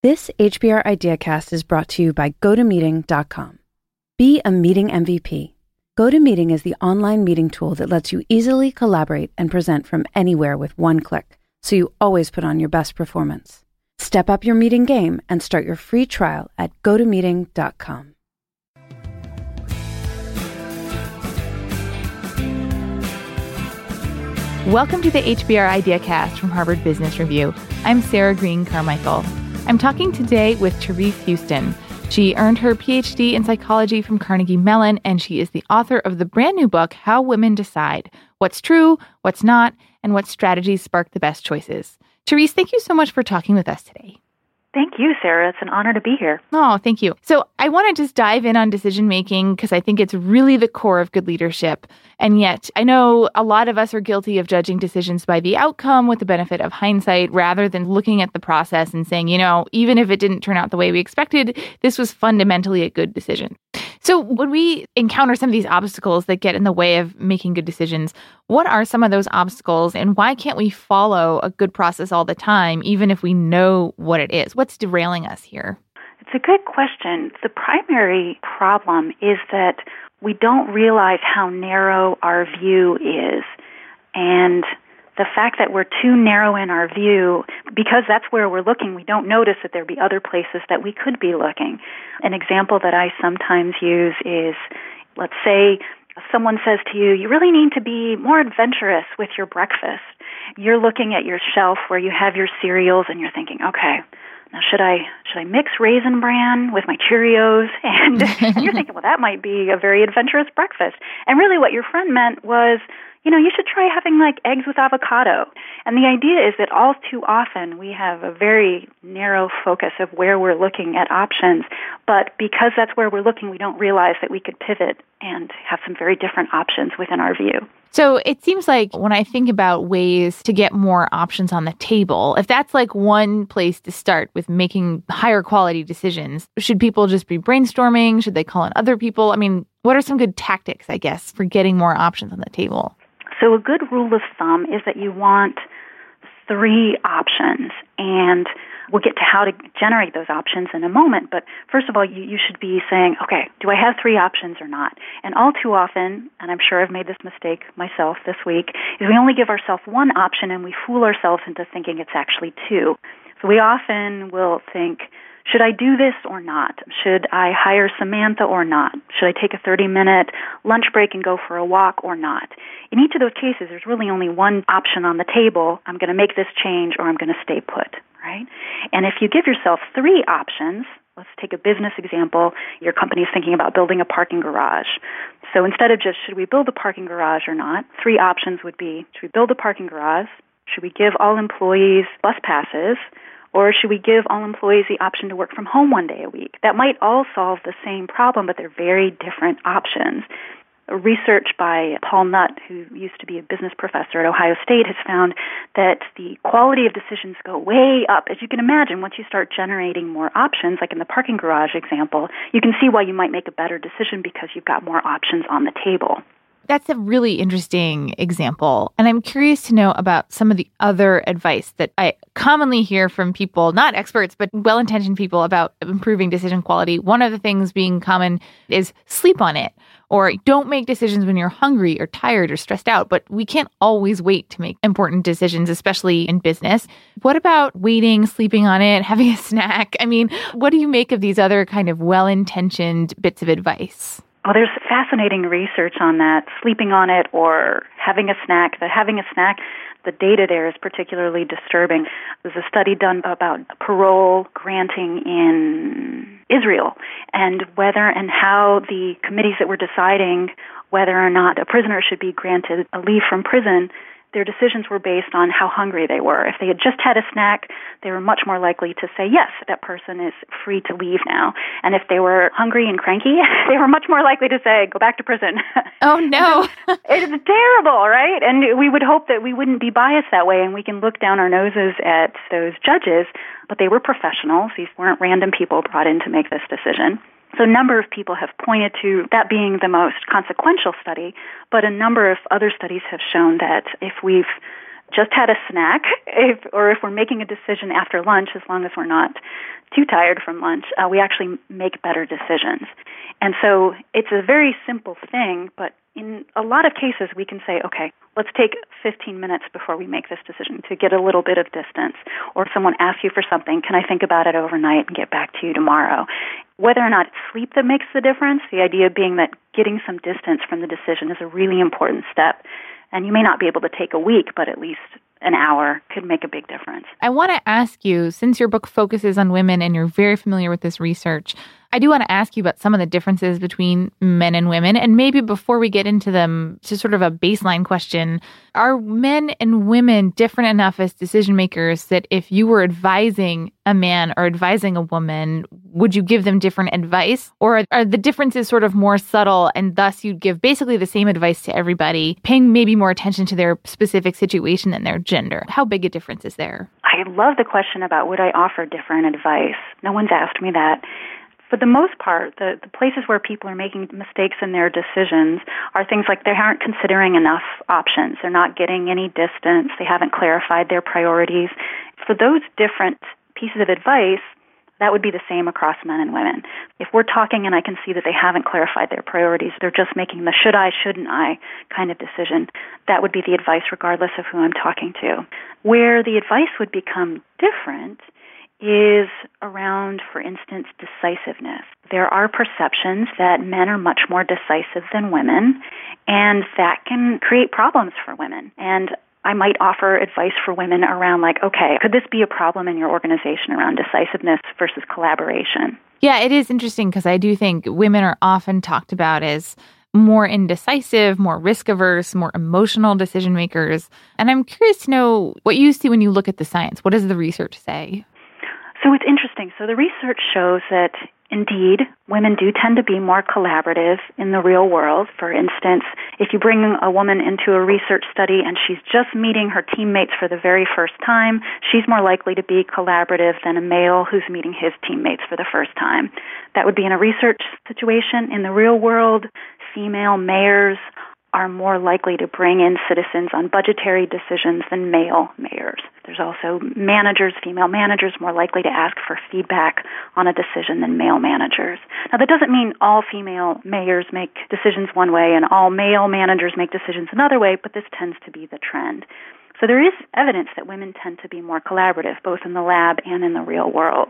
This HBR IdeaCast is brought to you by GoToMeeting.com. Be a meeting MVP. GoToMeeting is the online meeting tool that lets you easily collaborate and present from anywhere with one click, so you always put on your best performance. Step up your meeting game and start your free trial at GoToMeeting.com. Welcome to the HBR IdeaCast from Harvard Business Review. I'm Sarah Green Carmichael. I'm talking today with Therese Houston. She earned her PhD in psychology from Carnegie Mellon, and she is the author of the brand new book, How Women Decide: What's True, What's Not, and What Strategies Spark the Best Choices. Therese, thank you so much for talking with us today. Thank you, Sarah. It's an honor to be here. Oh, thank you. So I want to just dive in on decision-making because I think it's really the core of good leadership. And yet I know a lot of us are guilty of judging decisions by the outcome with the benefit of hindsight rather than looking at the process and saying, even if it didn't turn out the way we expected, this was fundamentally a good decision. So when we encounter some of these obstacles that get in the way of making good decisions, what are some of those obstacles and why can't we follow a good process all the time, even if we know what it is? What's derailing us here? It's a good question. The primary problem is that we don't realize how narrow our view is. And the fact that we're too narrow in our view, because that's where we're looking, we don't notice that there'd be other places that we could be looking. An example that I sometimes use is, let's say someone says to you, you really need to be more adventurous with your breakfast. You're looking at your shelf where you have your cereals and you're thinking, okay, now should I mix Raisin Bran with my Cheerios? And you're thinking, well, that might be a very adventurous breakfast. And really what your friend meant was, you should try having like eggs with avocado. And the idea is that all too often we have a very narrow focus of where we're looking at options. But because that's where we're looking, we don't realize that we could pivot and have some very different options within our view. So it seems like when I think about ways to get more options on the table, if that's like one place to start with making higher quality decisions, should people just be brainstorming? Should they call in other people? I mean, what are some good tactics, I guess, for getting more options on the table? So a good rule of thumb is that you want 3 options, and we'll get to how to generate those options in a moment. But first of all, you should be saying, okay, do I have 3 options or not? And all too often, and I'm sure I've made this mistake myself this week, is we only give ourselves 1 option and we fool ourselves into thinking it's actually 2. So we often will think, should I do this or not? Should I hire Samantha or not? Should I take a 30-minute lunch break and go for a walk or not? In each of those cases, there's really only 1 option on the table. I'm going to make this change or I'm going to stay put, right? And if you give yourself 3 options, let's take a business example. Your company is thinking about building a parking garage. So instead of just, should we build a parking garage or not, 3 options would be, should we build a parking garage? Should we give all employees bus passes? Or should we give all employees the option to work from home 1 day a week? That might all solve the same problem, but they're very different options. Research by Paul Nutt, who used to be a business professor at Ohio State, has found that the quality of decisions go way up. As you can imagine, once you start generating more options, like in the parking garage example, you can see why you might make a better decision because you've got more options on the table. That's a really interesting example. And I'm curious to know about some of the other advice that I commonly hear from people, not experts, but well-intentioned people about improving decision quality. One of the things being common is sleep on it, or don't make decisions when you're hungry or tired or stressed out. But we can't always wait to make important decisions, especially in business. What about waiting, sleeping on it, having a snack? I mean, what do you make of these other kind of well-intentioned bits of advice? Well, there's fascinating research on that, sleeping on it or having a snack. The data there is particularly disturbing. There's a study done about parole granting in Israel and whether and how the committees that were deciding whether or not a prisoner should be granted a leave from prison, their decisions were based on how hungry they were. If they had just had a snack, they were much more likely to say, yes, that person is free to leave now. And if they were hungry and cranky, they were much more likely to say, go back to prison. Oh, no. It is terrible, right? And we would hope that we wouldn't be biased that way, and we can look down our noses at those judges, but they were professionals. These weren't random people brought in to make this decision. So a number of people have pointed to that being the most consequential study, but a number of other studies have shown that if we've just had a snack, if we're making a decision after lunch, as long as we're not too tired from lunch, we actually make better decisions. And so it's a very simple thing, but in a lot of cases we can say, okay, let's take 15 minutes before we make this decision to get a little bit of distance. Or if someone asks you for something, can I think about it overnight and get back to you tomorrow? Whether or not it's sleep that makes the difference, the idea being that getting some distance from the decision is a really important step. And you may not be able to take a week, but at least an hour could make a big difference. I want to ask you, since your book focuses on women and you're very familiar with this research, I do want to ask you about some of the differences between men and women. And maybe before we get into them, just sort of a baseline question, are men and women different enough as decision makers that if you were advising a man or advising a woman, would you give them different advice? Or are the differences sort of more subtle and thus you'd give basically the same advice to everybody, paying maybe more attention to their specific situation and their gender? How big a difference is there? I love the question about would I offer different advice. No one's asked me that. For the most part, the places where people are making mistakes in their decisions are things like they aren't considering enough options. They're not getting any distance. They haven't clarified their priorities. For those different pieces of advice, that would be the same across men and women. If we're talking and I can see that they haven't clarified their priorities, they're just making the should I, shouldn't I kind of decision, that would be the advice regardless of who I'm talking to. Where the advice would become different is around, for instance, decisiveness. There are perceptions that men are much more decisive than women, and that can create problems for women. And I might offer advice for women around like, okay, could this be a problem in your organization around decisiveness versus collaboration? Yeah, it is interesting because I do think women are often talked about as more indecisive, more risk-averse, more emotional decision makers. And I'm curious to know what you see when you look at the science. What does the research say? So it's interesting. So the research shows that, indeed, women do tend to be more collaborative in the real world. For instance, if you bring a woman into a research study and she's just meeting her teammates for the very first time, she's more likely to be collaborative than a male who's meeting his teammates for the first time. That would be in a research situation. In the real world, female mayors are more likely to bring in citizens on budgetary decisions than male mayors. There's also managers, female managers, more likely to ask for feedback on a decision than male managers. Now, that doesn't mean all female mayors make decisions one way and all male managers make decisions another way, but this tends to be the trend. So there is evidence that women tend to be more collaborative, both in the lab and in the real world.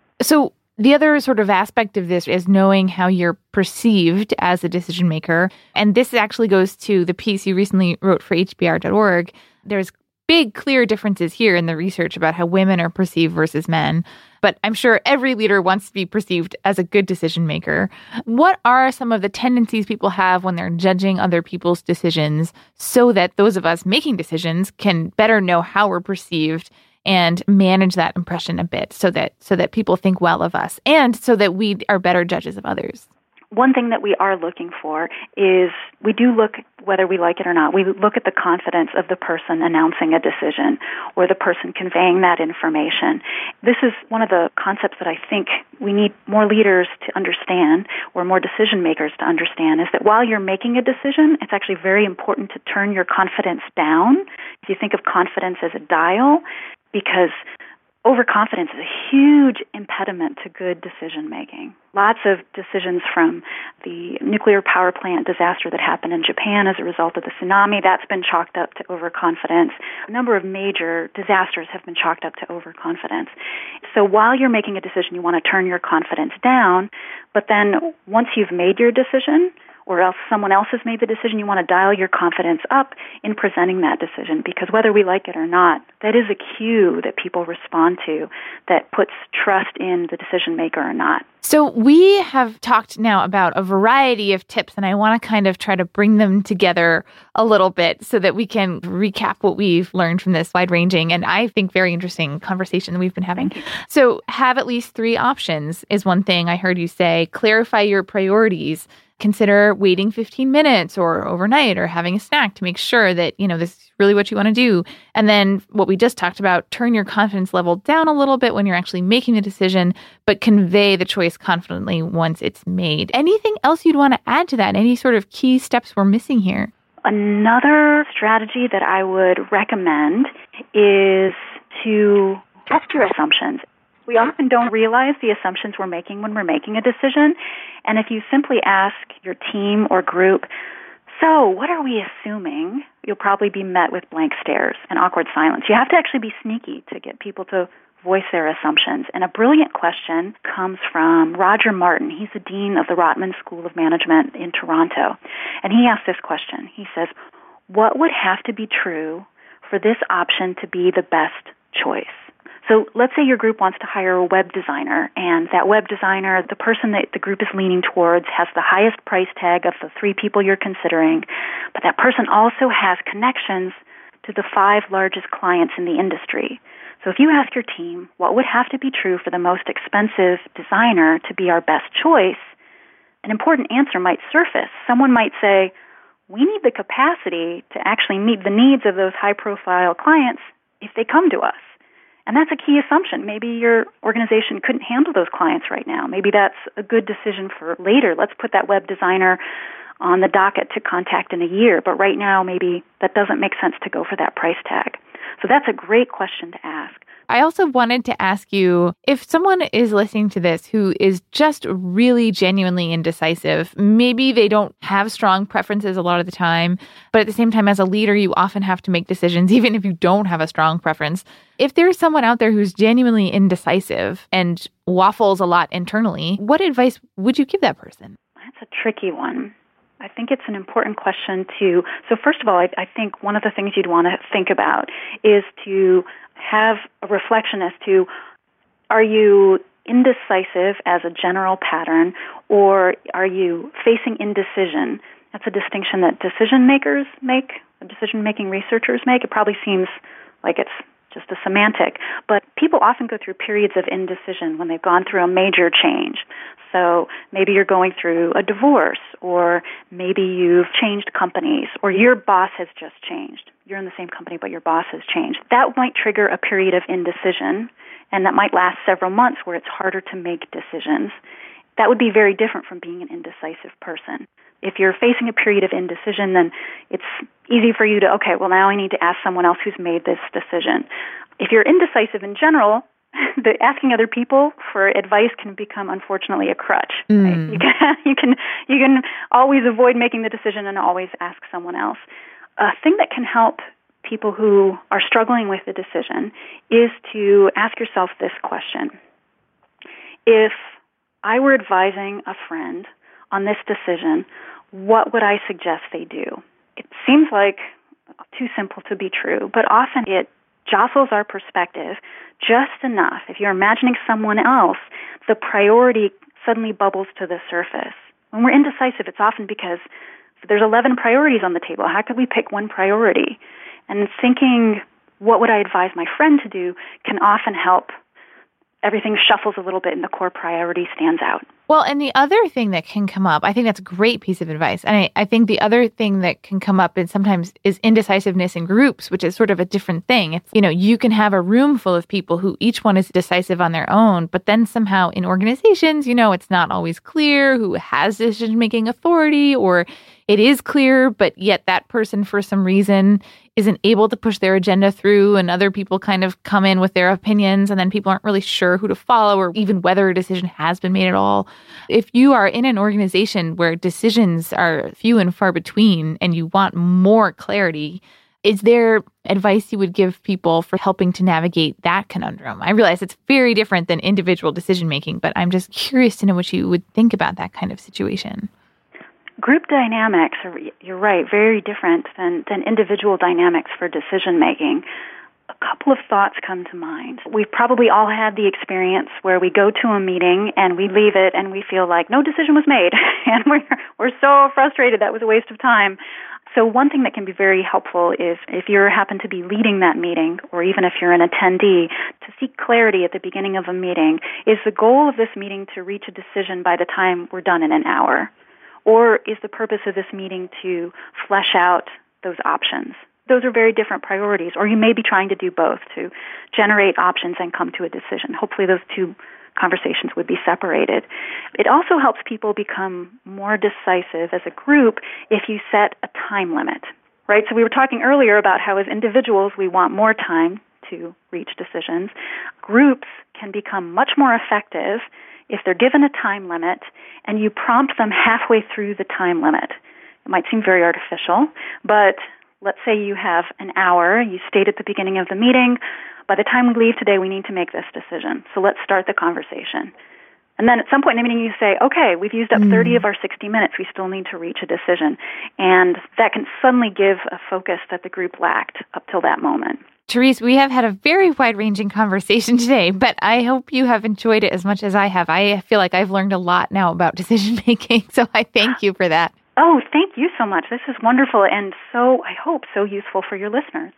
So the other sort of aspect of this is knowing how you're perceived as a decision maker. And this actually goes to the piece you recently wrote for HBR.org. There's big, clear differences here in the research about how women are perceived versus men. But I'm sure every leader wants to be perceived as a good decision maker. What are some of the tendencies people have when they're judging other people's decisions so that those of us making decisions can better know how we're perceived and manage that impression a bit so that people think well of us and so that we are better judges of others? One thing that we are looking for is we do look, whether we like it or not, we look at the confidence of the person announcing a decision or the person conveying that information. This is one of the concepts that I think we need more leaders to understand or more decision makers to understand is that while you're making a decision, it's actually very important to turn your confidence down. If you think of confidence as a dial, because overconfidence is a huge impediment to good decision-making. Lots of decisions from the nuclear power plant disaster that happened in Japan as a result of the tsunami, that's been chalked up to overconfidence. A number of major disasters have been chalked up to overconfidence. So while you're making a decision, you want to turn your confidence down, but then once you've made your decision, or else someone else has made the decision, you want to dial your confidence up in presenting that decision, because whether we like it or not, that is a cue that people respond to that puts trust in the decision maker or not. So we have talked now about a variety of tips, and I want to kind of try to bring them together a little bit so that we can recap what we've learned from this wide-ranging and I think very interesting conversation that we've been having. So have at least 3 options is one thing I heard you say. Clarify your priorities. Consider waiting 15 minutes or overnight or having a snack to make sure that, this is really what you want to do. And then what we just talked about, turn your confidence level down a little bit when you're actually making the decision, but convey the choice confidently once it's made. Anything else you'd want to add to that? Any sort of key steps we're missing here? Another strategy that I would recommend is to test your assumptions. We often don't realize the assumptions we're making when we're making a decision. And if you simply ask your team or group, so what are we assuming? You'll probably be met with blank stares and awkward silence. You have to actually be sneaky to get people to voice their assumptions. And a brilliant question comes from Roger Martin. He's the dean of the Rotman School of Management in Toronto. And he asked this question. He says, what would have to be true for this option to be the best choice? So let's say your group wants to hire a web designer, and that web designer, the person that the group is leaning towards, has the highest price tag of the 3 people you're considering, but that person also has connections to the 5 largest clients in the industry. So if you ask your team, what would have to be true for the most expensive designer to be our best choice, an important answer might surface. Someone might say, we need the capacity to actually meet the needs of those high-profile clients if they come to us. And that's a key assumption. Maybe your organization couldn't handle those clients right now. Maybe that's a good decision for later. Let's put that web designer on the docket to contact in a year. But right now, maybe that doesn't make sense to go for that price tag. So that's a great question to ask. I also wanted to ask you, if someone is listening to this who is just really genuinely indecisive, maybe they don't have strong preferences a lot of the time, but at the same time, as a leader, you often have to make decisions, even if you don't have a strong preference. If there's someone out there who's genuinely indecisive and waffles a lot internally, what advice would you give that person? That's a tricky one. I think it's an important question to, so first of all, I think one of the things you'd want to think about is to have a reflection as to, are you indecisive as a general pattern, or are you facing indecision? That's a distinction that decision makers make, decision-making researchers make. It probably seems like it's just a semantic, but people often go through periods of indecision when they've gone through a major change. So maybe you're going through a divorce, or maybe you've changed companies, or your boss has just changed. You're in the same company, but your boss has changed. That might trigger a period of indecision, and that might last several months where it's harder to make decisions. That would be very different from being an indecisive person. If you're facing a period of indecision, then it's easy for you to, okay, well, now I need to ask someone else who's made this decision. If you're indecisive in general, asking other people for advice can become, unfortunately, a crutch. Right? You can always avoid making the decision and always ask someone else. A thing that can help people who are struggling with the decision is to ask yourself this question. If I were advising a friend on this decision, what would I suggest they do? It seems like too simple to be true, but often it jostles our perspective just enough. If you're imagining someone else, the priority suddenly bubbles to the surface. When we're indecisive, it's often because there's 11 priorities on the table. How could we pick one priority? And thinking, what would I advise my friend to do, can often help. Everything shuffles a little bit and the core priority stands out. Well, and the other thing that can come up, I think that's a great piece of advice. And I think the other thing that can come up is sometimes is indecisiveness in groups, which is sort of a different thing. It's, you can have a room full of people who each one is decisive on their own, but then somehow in organizations, it's not always clear who has decision-making authority, or it is clear, but yet that person for some reason isn't able to push their agenda through, and other people kind of come in with their opinions, and then people aren't really sure who to follow or even whether a decision has been made at all. If you are in an organization where decisions are few and far between and you want more clarity, is there advice you would give people for helping to navigate that conundrum? I realize it's very different than individual decision-making, but I'm just curious to know what you would think about that kind of situation. Group dynamics are, you're right, very different than individual dynamics for decision-making. A couple of thoughts come to mind. We've probably all had the experience where we go to a meeting and we leave it and we feel like no decision was made, and we're so frustrated that was a waste of time. So one thing that can be very helpful is if you happen to be leading that meeting, or even if you're an attendee, to seek clarity at the beginning of a meeting. Is the goal of this meeting to reach a decision by the time we're done in an hour? Or is the purpose of this meeting to flesh out those options? Those are very different priorities. Or you may be trying to do both, to generate options and come to a decision. Hopefully those two conversations would be separated. It also helps people become more decisive as a group if you set a time limit, right? So we were talking earlier about how as individuals we want more time to reach decisions. Groups can become much more effective if they're given a time limit and you prompt them halfway through the time limit. It might seem very artificial, but let's say you have an hour. You state at the beginning of the meeting, by the time we leave today, we need to make this decision. So let's start the conversation. And then at some point in the meeting, you say, okay, we've used up 30 of our 60 minutes. We still need to reach a decision. And that can suddenly give a focus that the group lacked up till that moment. Therese, we have had a very wide-ranging conversation today, but I hope you have enjoyed it as much as I have. I feel like I've learned a lot now about decision-making, so I thank you for that. Oh, thank you so much. This is wonderful and so, I hope, so useful for your listeners.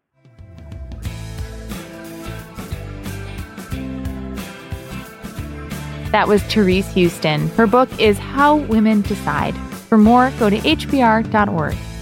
That was Therese Houston. Her book is How Women Decide. For more, go to hbr.org.